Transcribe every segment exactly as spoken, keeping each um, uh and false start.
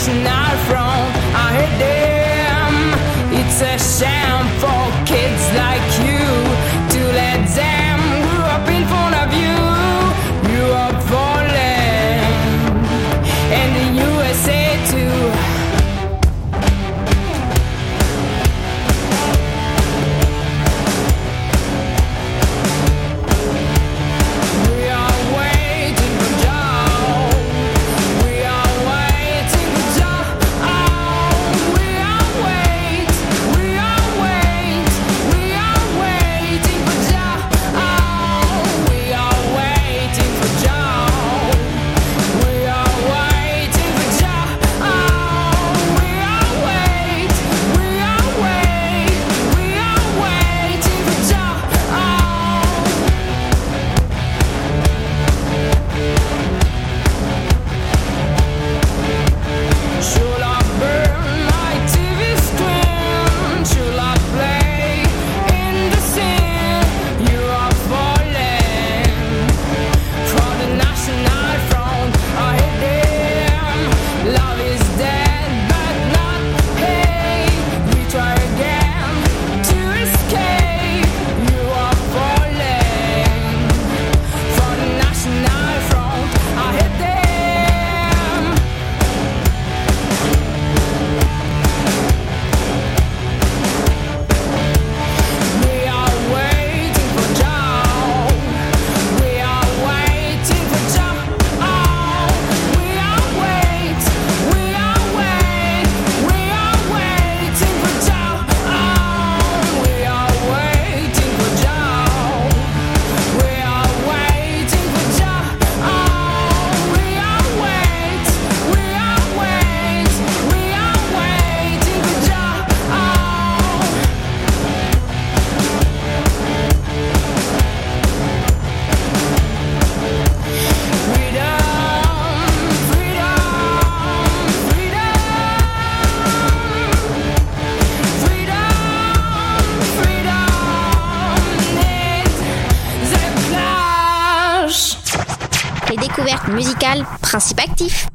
national front. I hate them. It's a shame for kids like you to let them grow up in front of you. You are falling, and the U S A too. Musical, principe actif.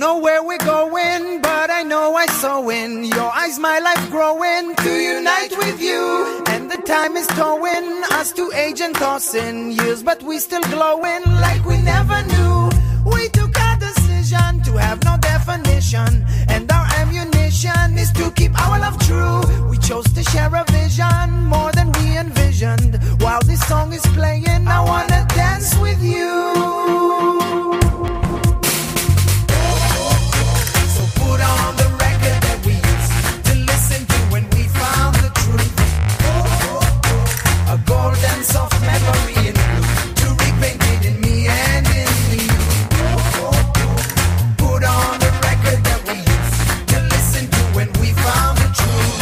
know where we're going, but I know I saw in your eyes my life growing to unite with you. And the time is towing us to age and tossing years, but we still glowing like we never knew. We took a decision to have no definition, and our ammunition is to keep our love true. We chose to share a vision more than we envisioned. While this song is playing, I wanna dance with you. Put on the record that we used to listen to when we found the truth. A golden soft memory in blue to repaint it in me and in you. Put on the record that we used to listen to when we found the truth.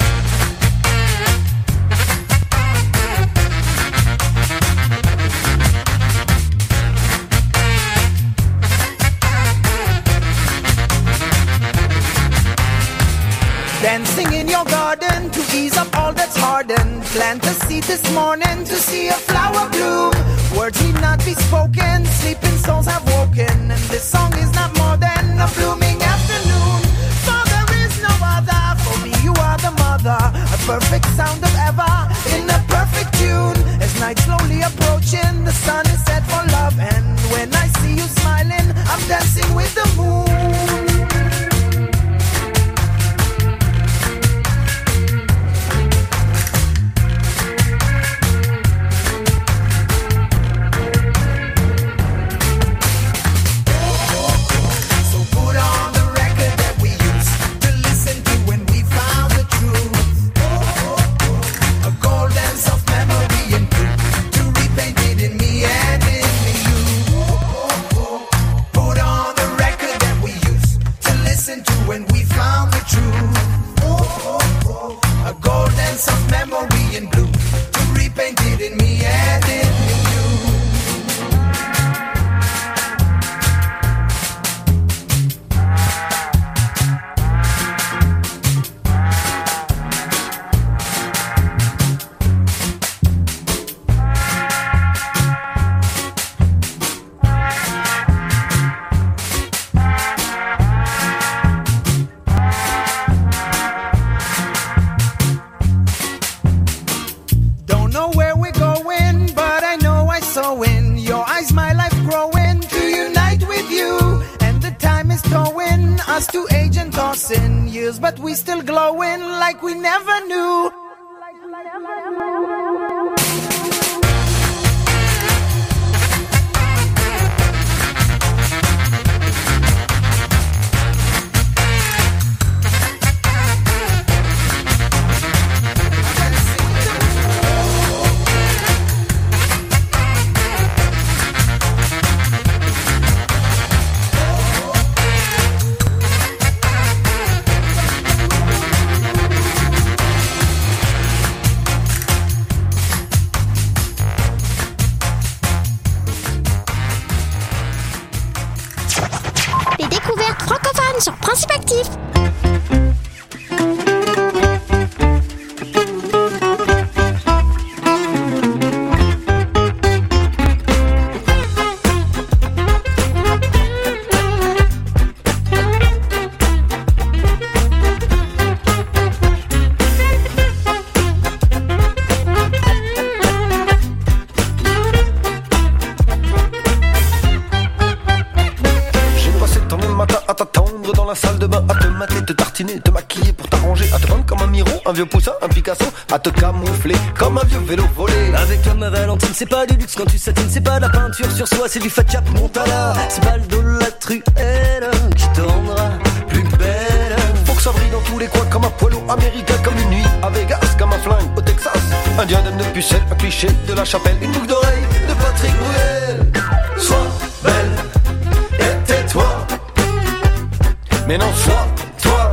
Dancing in your garden to ease up all that's hardened. Plant a seed this morning to see a flower bloom. Words need not be spoken, sleeping souls have woken. And this song is not more than a blooming afternoon. For there is no other, for me you are the mother. A perfect sound of ever, in a perfect tune. As night slowly approaching, the sun is set for love. And when I see you smiling, I'm dancing with the moon. But we still glowing like we never knew. Sur Principe Actif. Te maquiller pour t'arranger, à te vendre comme un Miro, un vieux poussin, un Picasso, à te camoufler comme un vieux vélo volé. Avec toi ma Valentine, c'est pas du luxe quand tu satines, c'est pas de la peinture sur soi, c'est du Fat Chap Montana. C'est pas le dos de la truelle qui te rendra plus belle. Faut que ça brille dans tous les coins comme un poilu américain, comme une nuit à Vegas, comme un flingue au Texas. Un diadème de pucelle, un cliché de la chapelle, une boucle d'oreille de Patrick Bruel. Sois belle et tais-toi, mais non sois toi.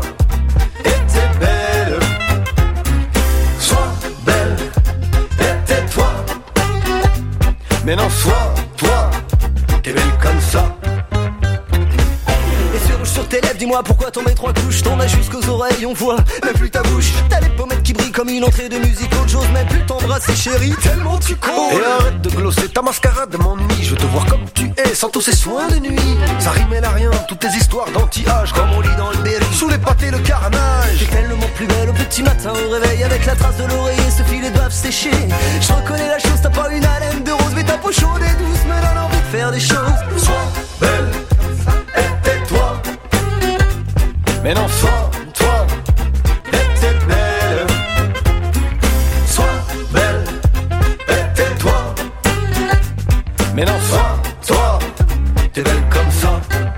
Mais non, sois toi, t'es belle comme ça. Et sur rouge sur tes lèvres, dis-moi pourquoi t'en mets trois couches. T'en as jusqu'aux oreilles, on voit même plus ta bouche. T'as les pommettes qui brillent comme une entrée de musique. J'ose même plus t'embrasser chérie, tellement tu cours. Et arrête de glosser, ta mascarade m'ennuie. Je veux te voir comme tu es, sans tous ces soins de nuit. Ça rimait à rien, toutes tes histoires d'anti-âge, comme on lit dans le Berry. Sous les pâtés, le carnage. T'es tellement plus belle au petit matin au réveil. Avec la trace de l'oreiller, ce filet doivent sécher. Je reconnais la chose, t'as pas une haleine de rose. Mais ta peau chaude et douce me donne envie de faire des choses. Sois belle, et tais-toi. Mais non, sois toi, et t'es belle. Sois belle, et tais-toi. Mais non, sois toi, t'es belle comme ça.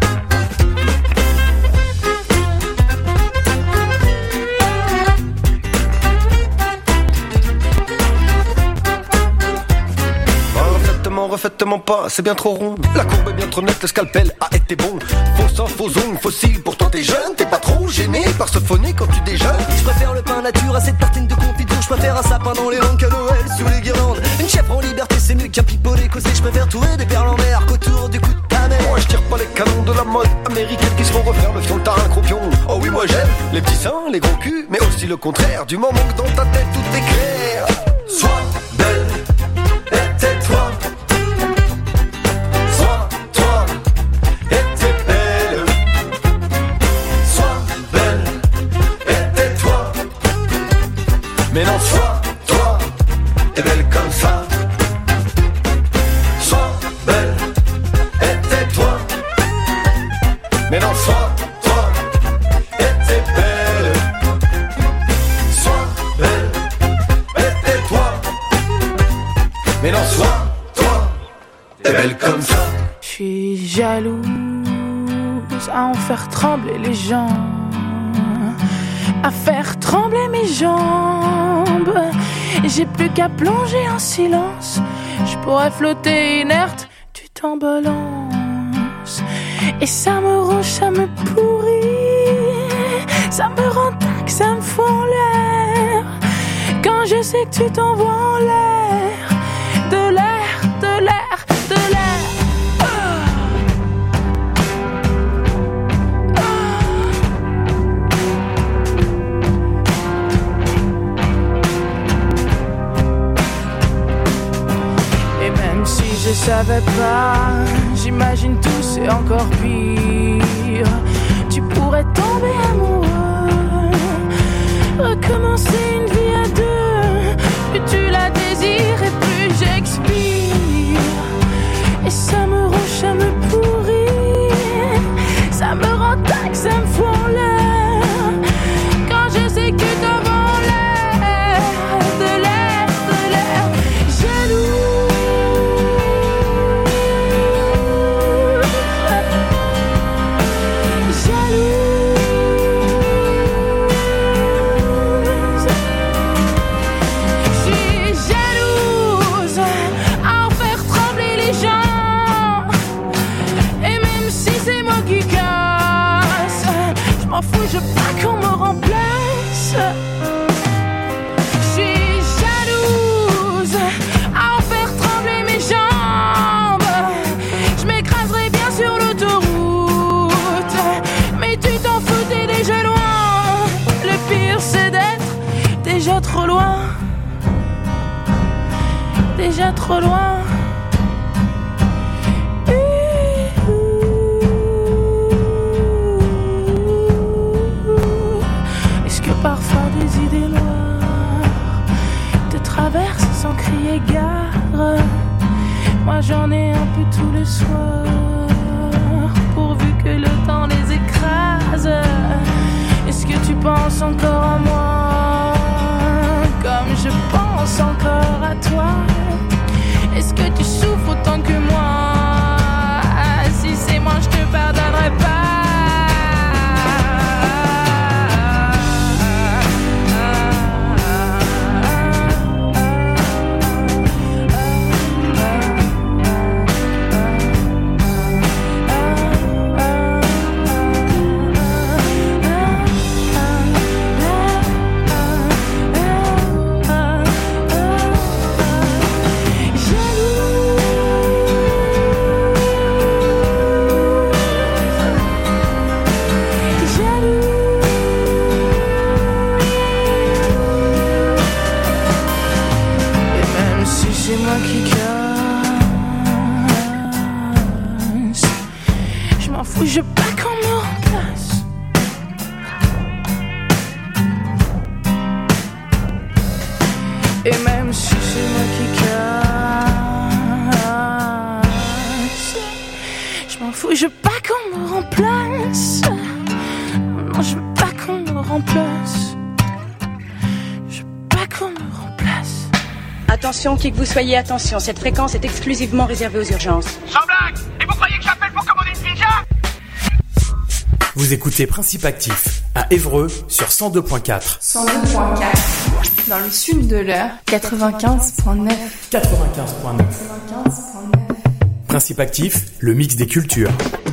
Refaites-moi pas, c'est bien trop rond. La courbe est bien trop nette, le scalpel a été bon. Faux sang, faux ongle, fossile, pourtant t'es jeune. T'es pas trop gêné par ce phoné quand tu déjeunes. Je préfère le pain nature à cette tartine de confiture. Je préfère un sapin dans les langues qu'à Noël sous les guirlandes. Une chèvre en liberté c'est mieux qu'un pipeau écossais. Je préfère trouver des perles en mer qu'autour du cou de ta mère. Moi je tire pas les canons de la mode américaine qui se font refaire le fion, le tarin, croupion. Oh oui moi j'aime les petits seins, les gros culs, mais aussi le contraire. Du moment que dans ta tête tout est clair. Sois belle, et tais-toi. Mais non, sois toi, t'es belle comme ça. Sois belle, et tais-toi. Mais non, sois toi, et t'es belle. Sois belle, et tais-toi. Mais non, sois toi, t'es belle comme ça. Je suis jalouse à en faire trembler les gens, à faire trembler mes jambes. J'ai plus qu'à plonger en silence. Je pourrais flotter inerte, tu t'embalances. Et ça me ronge, ça me pourrit. Ça me rend tac, ça me fout en l'air. Quand je sais que tu t'envoies en l'air. De l'air, de l'air, de l'air. Je savais pas, j'imagine tout c'est encore pire. Tu pourrais tomber amoureux, recommencer une vie à deux. Plus tu la désires et plus j'expire. Et ça me ronge, ça me pourrit. Ça me rend tac, ça me fout en l'air. Quand je sais que tu t'en vas en l'air. De l'air, de l'air, jaloux. M'en fous, je veux pas qu'on me remplace. Je suis jalouse à en faire trembler mes jambes. Je m'écraserai bien sur l'autoroute, mais tu t'en fous, t'es déjà loin. Le pire c'est d'être déjà trop loin. Déjà trop loin. Parfois des idées noires te traversent sans crier gare. Moi j'en ai un peu tous les soirs, pourvu que le temps les écrase. Est-ce que tu penses encore à moi, comme je pense encore à toi? Est-ce que tu souffres autant que moi? Si c'est moi je te pardonnerai pas. fous, je veux pas qu'on me remplace. Et même si c'est moi qui casse, je m'en fous, je veux pas qu'on me remplace. Non, je veux pas qu'on me remplace. Je veux pas qu'on me remplace. Attention, qui que vous soyez, attention, cette fréquence est exclusivement réservée aux urgences. Sans blague! Et vous croyez que j'appelle pour commander une pizza? Vous écoutez Principe Actif à Évreux sur cent deux point quatre. cent deux point quatre. Dans le sud de l'heure, quatre-vingt-quinze point neuf. quatre-vingt-quinze point neuf. quatre-vingt-quinze point neuf. Principe Actif, le mix des cultures.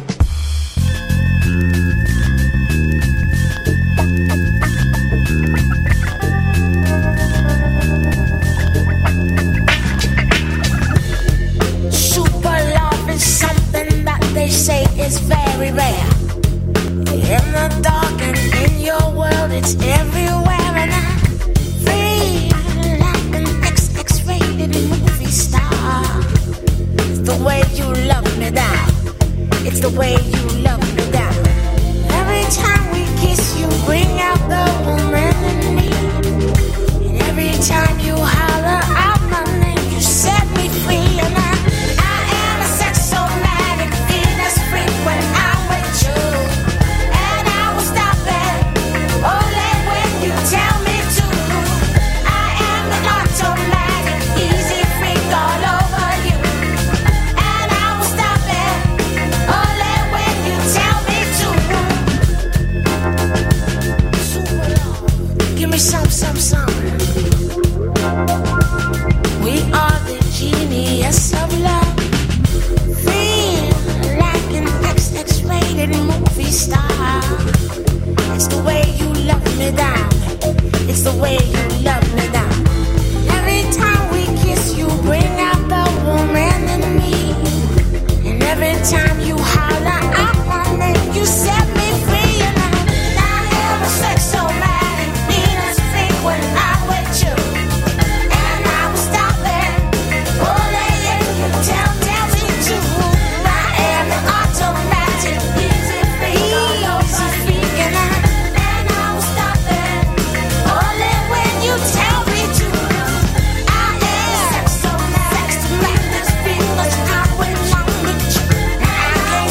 Super love is something that they say is very rare. In the dark and in your world, it's everywhere, and I feel like an X X-rated movie star. It's the way you love me down. It's the way you love me down. Every time we kiss, you bring out the woman in me. And every time you holler out my name, you set me free. And I, I am a sexomatic Venus freak when I'm with you. Some, some, some. We are the genius of love. Feel like an X X-rated movie star. It's the way you love me down. It's the way you love me down. Every time we kiss, you bring out the woman in me. And every time you holler out my name, you set me free. And I, I am a sexomatic Venus freak when I'm with you. And I will stop it. Only if you tell, tell me to. I am an automatic easy freak. Easy freak. And I, and I will stop it. Only when you tell me to. I am sexomatic Venus freak 'cause I belong with you. And I can't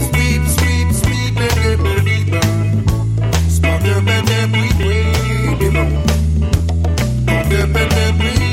Sweep, sweep, sweep, baby, baby, baby. Smoke the baby, baby, baby. The baby, baby.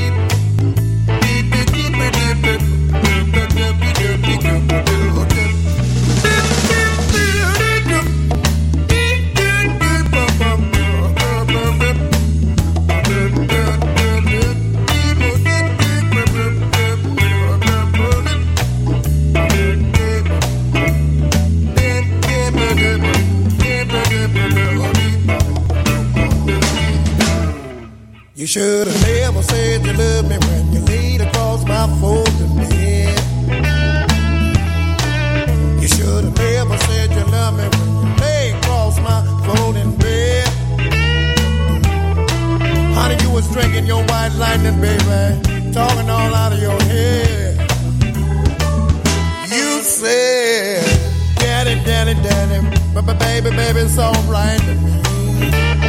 You should have never said you loved me when you laid across my folding bed. You should have never said you loved me when you lay across my folding bed. Honey, you was drinking your white lightning, baby, talking all out of your head. You said, daddy, daddy, daddy, but baby, baby, it's all right to me.